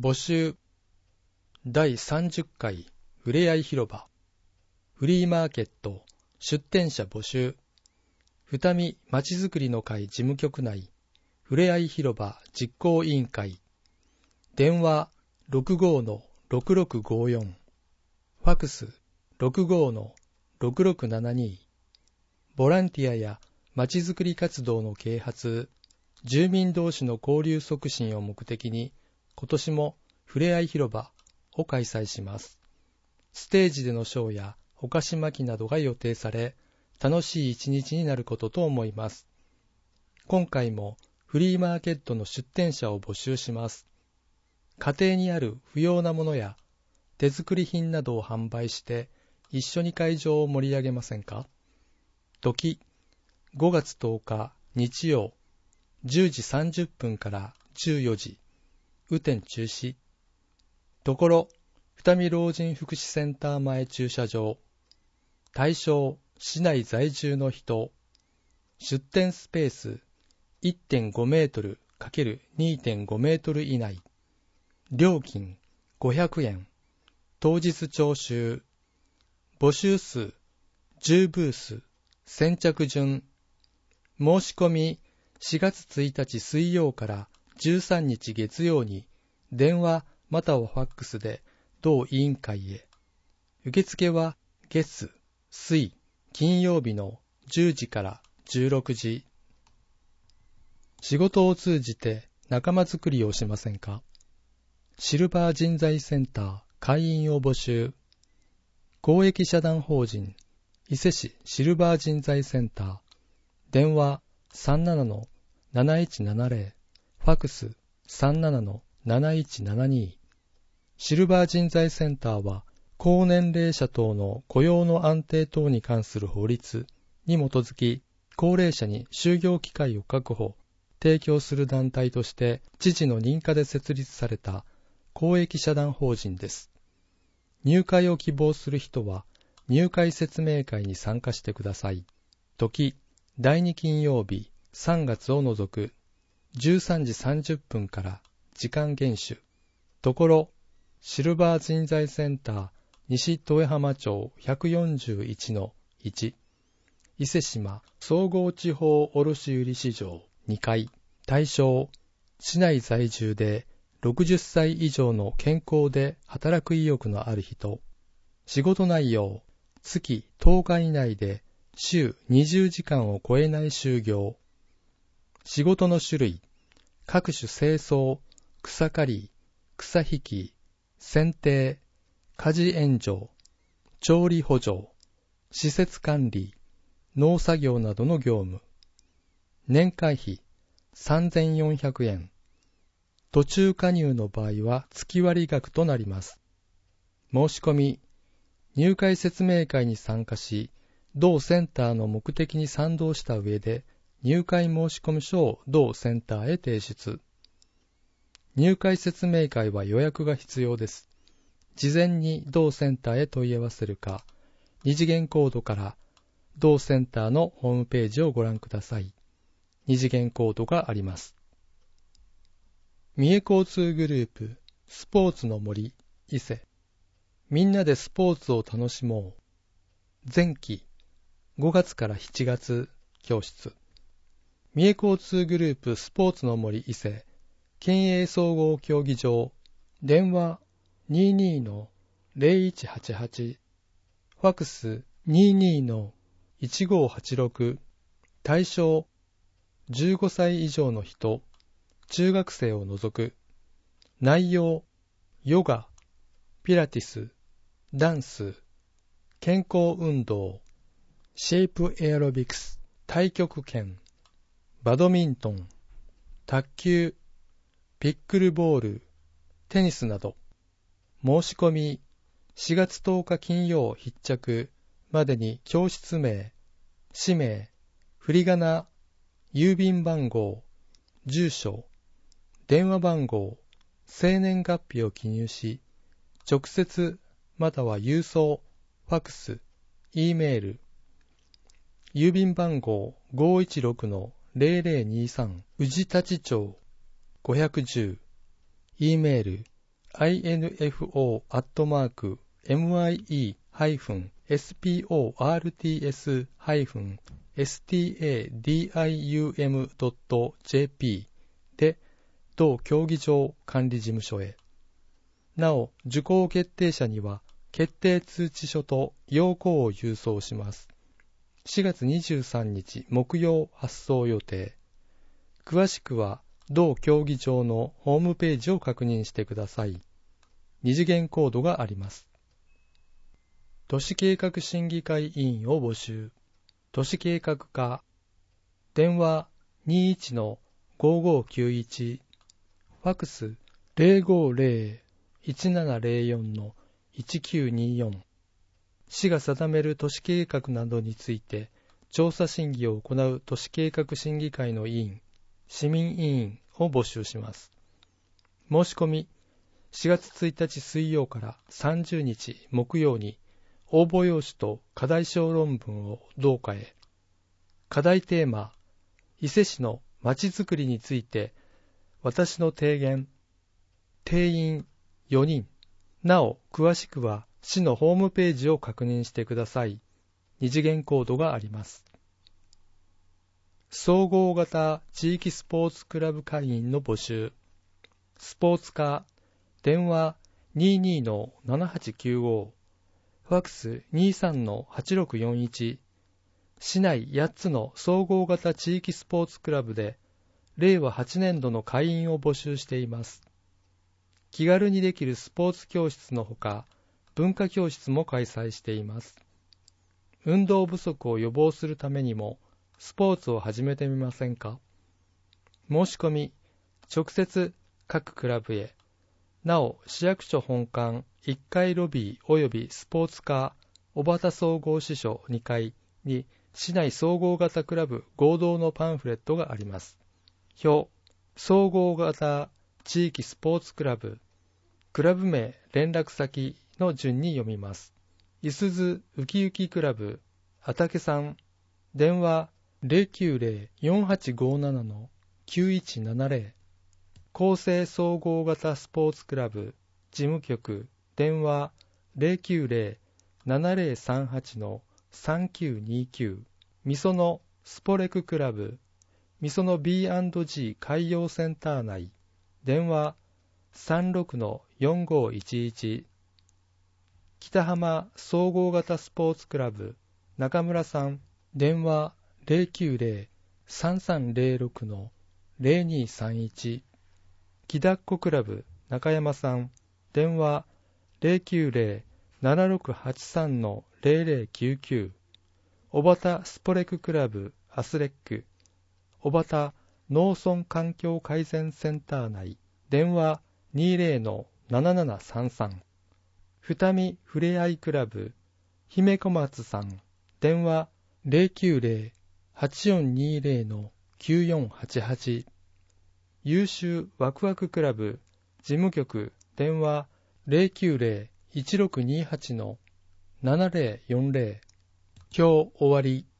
募集第30回ふれあい広場フリーマーケット出店者募集二見まちづくりの会事務局内ふれあい広場実行委員会電話 65-6654 ファクス 65-6672 ボランティアやまちづくり活動の啓発住民同士の交流促進を目的に今年もふれあい広場を開催します。ステージでのショーやお菓子巻きなどが予定され、楽しい一日になることと思います。今回もフリーマーケットの出店者を募集します。家庭にある不要なものや手作り品などを販売して一緒に会場を盛り上げませんか？時、5月10日日曜10時30分から14時。雨天中止。ところ、二見老人福祉センター前駐車場。対象、市内在住の人。出店スペース、1.5 メートル ×2.5 メートル以内。料金、500円。当日徴収。募集数、10ブース。先着順。申し込み、4月1日水曜から13日月曜に電話またはファックスで同委員会へ。受付は月、水、金曜日の10時から16時。仕事を通じて仲間づくりをしませんか？シルバー人材センター会員を募集。公益社団法人伊勢市シルバー人材センター。電話37-7170、ファクス 37-7172。シルバー人材センターは、高年齢者等の雇用の安定等に関する法律に基づき、高齢者に就業機会を確保、提供する団体として、知事の認可で設立された公益社団法人です。入会を希望する人は、入会説明会に参加してください。時、第2金曜日、3月を除く、13時30分から時間厳守。ところ、シルバー人材センター西豊浜町 141-1 伊勢志摩総合地方卸売市場2階。対象、市内在住で60歳以上の健康で働く意欲のある人。仕事内容、月10日以内で週20時間を超えない就業。仕事の種類、各種清掃、草刈り、草引き、剪定、家事援助、調理補助、施設管理、農作業などの業務。年会費3400円。途中加入の場合は月割額となります。申し込み、入会説明会に参加し、同センターの目的に賛同した上で、入会申込書を同センターへ提出。入会説明会は予約が必要です。事前に同センターへ問い合わせるか、二次元コードから同センターのホームページをご覧ください。二次元コードがあります。三重交通グループスポーツの森伊勢。みんなでスポーツを楽しもう。前期5月から7月教室。三重交通グループスポーツの森伊勢県営総合競技場。電話 22-0188 ファクス 22-1586。対象15歳以上の人、中学生を除く。内容ヨガ、ピラティス、ダンス、健康運動、シェイプエアロビクス、太極拳、バドミントン、卓球、ピックルボール、テニスなど。申し込み、4月10日金曜必着までに教室名、氏名、振り仮名、郵便番号、住所、電話番号、生年月日を記入し、直接または郵送、ファクス、E メール、郵便番号 516-0023 宇治立町510 E メール info@mie-sports-stadium.jp で同競技場管理事務所へ。なお、受講決定者には決定通知書と要項を郵送します。4月23日木曜発送予定。詳しくは同競技場のホームページを確認してください。二次元コードがあります。都市計画審議会委員を募集。都市計画課。電話 21-5591。ファクス 050-1704-1924。市が定める都市計画などについて調査審議を行う都市計画審議会の委員、市民委員を募集します。申し込み、4月1日水曜から30日木曜に応募用紙と課題小論文を同課へ。課題テーマ、伊勢市のまちづくりについて私の提言。定員4人。なお、詳しくは市のホームページを確認してください。二次元コードがあります。総合型地域スポーツクラブ会員の募集。スポーツ課。電話 22-7895。ファクス 23-8641。市内8つの総合型地域スポーツクラブで令和8年度の会員を募集しています。気軽にできるスポーツ教室のほか、文化教室も開催しています。運動不足を予防するためにも、スポーツを始めてみませんか？申し込み、直接各クラブへ。なお、市役所本館1階ロビー及びスポーツ課小畑総合支所2階に市内総合型クラブ合同のパンフレットがあります。表、総合型地域スポーツクラブ、クラブ名、連絡先の順に読みます。いすずウキウキクラブ、あたけさん、電話 090-4857-9170。厚生総合型スポーツクラブ、事務局、電話 090-7038-3929。みそのスポレククラブ、みその B&G 海洋センター内、電話 36-4511。北浜総合型スポーツクラブ、中村さん、電話 090-3306-0231。木だっこクラブ、中山さん、電話 090-7683-0099。小畑スポレククラブ、アスレック、小畑農村環境改善センター内、電話 20-7733。二見ふれあいクラブ、姫小松さん、電話 090-8420-9488。優秀ワクワククラブ、事務局、電話 090-1628-7040。今日終わり。